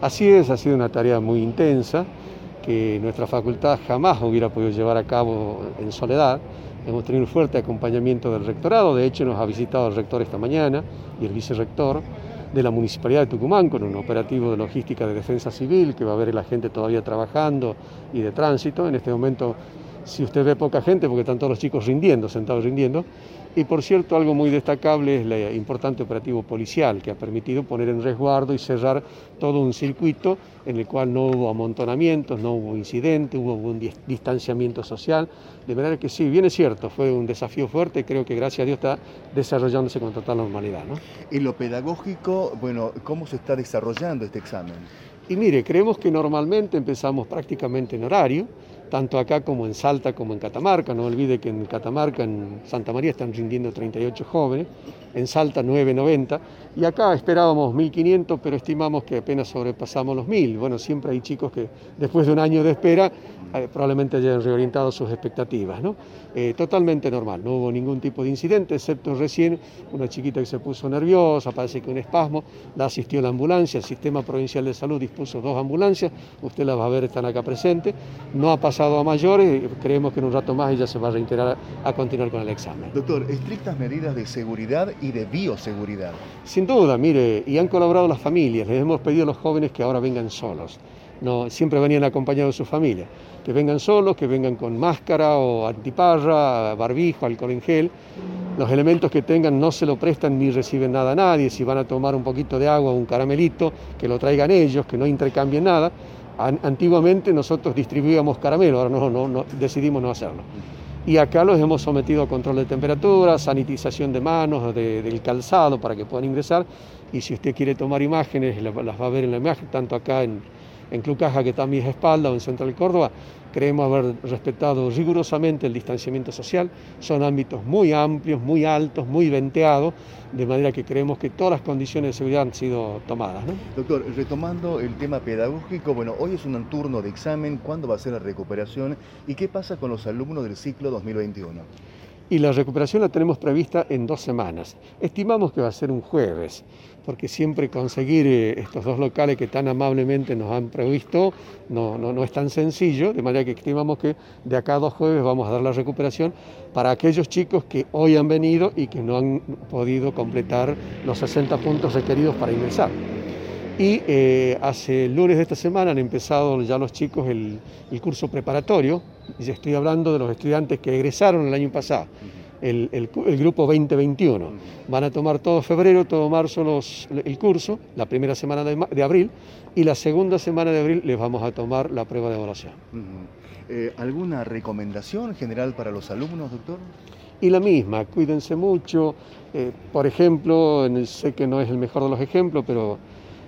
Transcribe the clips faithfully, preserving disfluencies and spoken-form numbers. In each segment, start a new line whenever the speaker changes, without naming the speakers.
Así es, ha sido una tarea muy intensa que nuestra facultad jamás hubiera podido llevar a cabo en soledad. Hemos tenido un fuerte acompañamiento del rectorado, de hecho nos ha visitado el rector esta mañana y el vicerrector de la Municipalidad de Tucumán con un operativo de logística de defensa civil que va a ver a la gente todavía trabajando y de tránsito. En este momento, si usted ve poca gente, porque están todos los chicos rindiendo, sentados rindiendo. Y por cierto, algo muy destacable es el importante operativo policial que ha permitido poner en resguardo y cerrar todo un circuito en el cual no hubo amontonamientos, no hubo incidentes, hubo un distanciamiento social. De manera que sí, bien es cierto, fue un desafío fuerte y creo que gracias a Dios está desarrollándose con total normalidad, ¿no?
En lo pedagógico, bueno, ¿cómo se está desarrollando este examen?
Y mire, creemos que normalmente empezamos prácticamente en horario, tanto acá como en Salta como en Catamarca. No olvide que en Catamarca, en Santa María, están rindiendo treinta y ocho jóvenes, en Salta nueve noventa, y acá esperábamos mil quinientos, pero estimamos que apenas sobrepasamos los mil. Bueno, siempre hay chicos que después de un año de espera eh, probablemente hayan reorientado sus expectativas, ¿no? Eh, totalmente normal, no hubo ningún tipo de incidente, excepto recién una chiquita que se puso nerviosa, parece que un espasmo, la asistió la ambulancia, el Sistema Provincial de Salud dispuso dos ambulancias, usted las va a ver, están acá presentes, no ha pasado a mayores, creemos que en un rato más ella se va a reintegrar a continuar con el examen.
Doctor, estrictas medidas de seguridad y de bioseguridad.
Sin duda, mire, y han colaborado las familias, les hemos pedido a los jóvenes que ahora vengan solos. No, siempre venían acompañados de su familia, que vengan solos, que vengan con máscara o antiparra, barbijo, alcohol en gel. Los elementos que tengan no se lo prestan ni reciben nada a nadie. Si van a tomar un poquito de agua o un caramelito, que lo traigan ellos, que no intercambien nada. Antiguamente nosotros distribuíamos caramelo, ahora no, no, no, decidimos no hacerlo. Y acá los hemos sometido a control de temperatura, sanitización de manos, de, del calzado para que puedan ingresar. Y si usted quiere tomar imágenes, las va a ver en la imagen, tanto acá en, en Club Caja, que está a mi espalda, o en Central Córdoba. Creemos haber respetado rigurosamente el distanciamiento social. Son ámbitos muy amplios, muy altos, muy venteados, de manera que creemos que todas las condiciones de seguridad han sido tomadas, ¿no?
Doctor, retomando el tema pedagógico, bueno, hoy es un turno de examen, ¿cuándo va a ser la recuperación? ¿Y qué pasa con los alumnos del ciclo dos mil veintiuno?
Y la recuperación la tenemos prevista en dos semanas. Estimamos que va a ser un jueves, porque siempre conseguir estos dos locales que tan amablemente nos han previsto no, no, no es tan sencillo, de manera que estimamos que de acá a dos jueves vamos a dar la recuperación para aquellos chicos que hoy han venido y que no han podido completar los sesenta puntos requeridos para ingresar. Y eh, hace el lunes de esta semana han empezado ya los chicos el, el curso preparatorio, y estoy hablando de los estudiantes que egresaron el año pasado, el, el, el grupo veinte veintiuno. Van a tomar todo febrero, todo marzo los, el curso, la primera semana de, de abril, y la segunda semana de abril les vamos a tomar la prueba de evaluación.
Uh-huh. eh, ¿Alguna recomendación general para los alumnos, doctor?
Y la misma, cuídense mucho. Eh, por ejemplo, sé que no es el mejor de los ejemplos, pero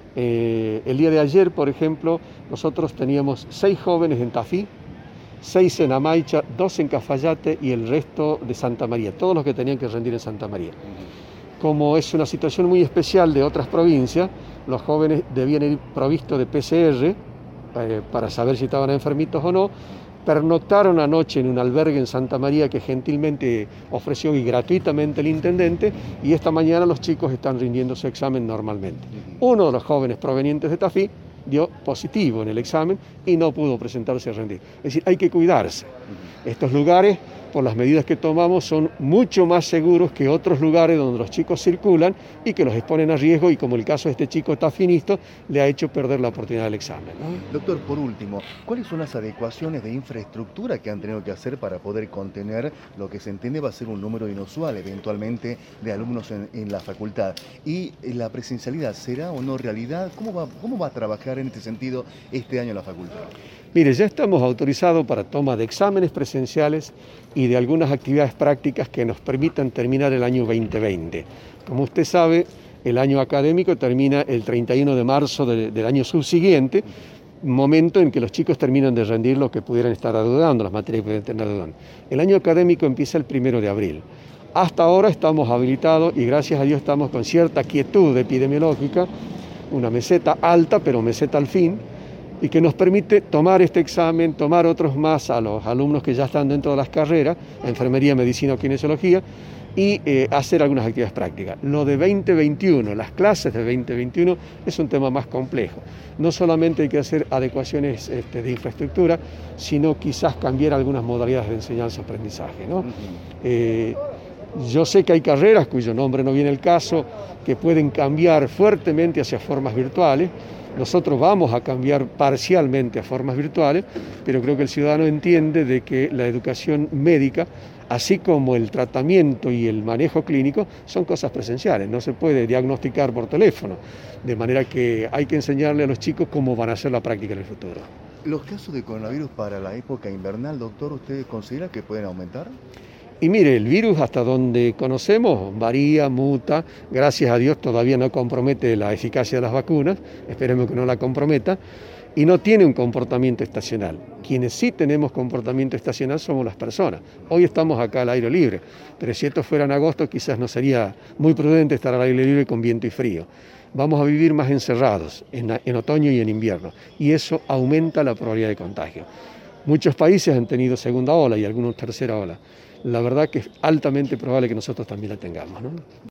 Eh, el día de ayer, por ejemplo, nosotros teníamos seis jóvenes en Tafí, seis en Amaicha, dos en Cafayate y el resto de Santa María, todos los que tenían que rendir en Santa María. Como es una situación muy especial de otras provincias, los jóvenes debían ir provistos de P C R eh, para saber si estaban enfermitos o no. Pernoctaron anoche en un albergue en Santa María que gentilmente ofreció y gratuitamente el intendente, y esta mañana los chicos están rindiendo su examen normalmente. Uno de los jóvenes provenientes de Tafí dio positivo en el examen y no pudo presentarse a rendir. Es decir, hay que cuidarse. Estos lugares, por las medidas que tomamos, son mucho más seguros que otros lugares donde los chicos circulan y que los exponen a riesgo, y como el caso de este chico tafinista, le ha hecho perder la oportunidad del examen, ¿no?
Doctor, por último, ¿cuáles son las adecuaciones de infraestructura que han tenido que hacer para poder contener lo que se entiende va a ser un número inusual eventualmente de alumnos en, en la facultad? ¿Y la presencialidad será o no realidad? ¿Cómo va, cómo va a trabajar en este sentido este año la facultad?
Mire, ya estamos autorizados para toma de exámenes presenciales y de algunas actividades prácticas que nos permitan terminar el año veinte veinte. Como usted sabe, el año académico termina el treinta y uno de marzo de, del año subsiguiente, momento en que los chicos terminan de rendir lo que pudieran estar adudando, las materias que pudieran estar adudando. El año académico empieza el primero de abril. Hasta ahora estamos habilitados y gracias a Dios estamos con cierta quietud epidemiológica, una meseta alta, pero meseta al fin, y que nos permite tomar este examen, tomar otros más a los alumnos que ya están dentro de las carreras, enfermería, medicina o kinesiología, y eh, hacer algunas actividades prácticas. Lo de veinte veintiuno, las clases de veinte veintiuno, es un tema más complejo. No solamente hay que hacer adecuaciones este, de infraestructura, sino quizás cambiar algunas modalidades de enseñanza-aprendizaje, ¿no? Uh-huh. eh, Yo sé que hay carreras cuyo nombre no viene al caso, que pueden cambiar fuertemente hacia formas virtuales. Nosotros vamos a cambiar parcialmente a formas virtuales, pero creo que el ciudadano entiende de que la educación médica, así como el tratamiento y el manejo clínico, son cosas presenciales. No se puede diagnosticar por teléfono, de manera que hay que enseñarle a los chicos cómo van a hacer la práctica en el futuro.
¿Los casos de coronavirus para la época invernal, doctor, usted considera que pueden aumentar?
Y mire, el virus hasta donde conocemos varía, muta, gracias a Dios todavía no compromete la eficacia de las vacunas, esperemos que no la comprometa, y no tiene un comportamiento estacional. Quienes sí tenemos comportamiento estacional somos las personas. Hoy estamos acá al aire libre, pero si esto fuera en agosto quizás no sería muy prudente estar al aire libre con viento y frío. Vamos a vivir más encerrados en, en otoño y en invierno, y eso aumenta la probabilidad de contagio. Muchos países han tenido segunda ola y algunos tercera ola. La verdad que es altamente probable que nosotros también la tengamos, ¿no?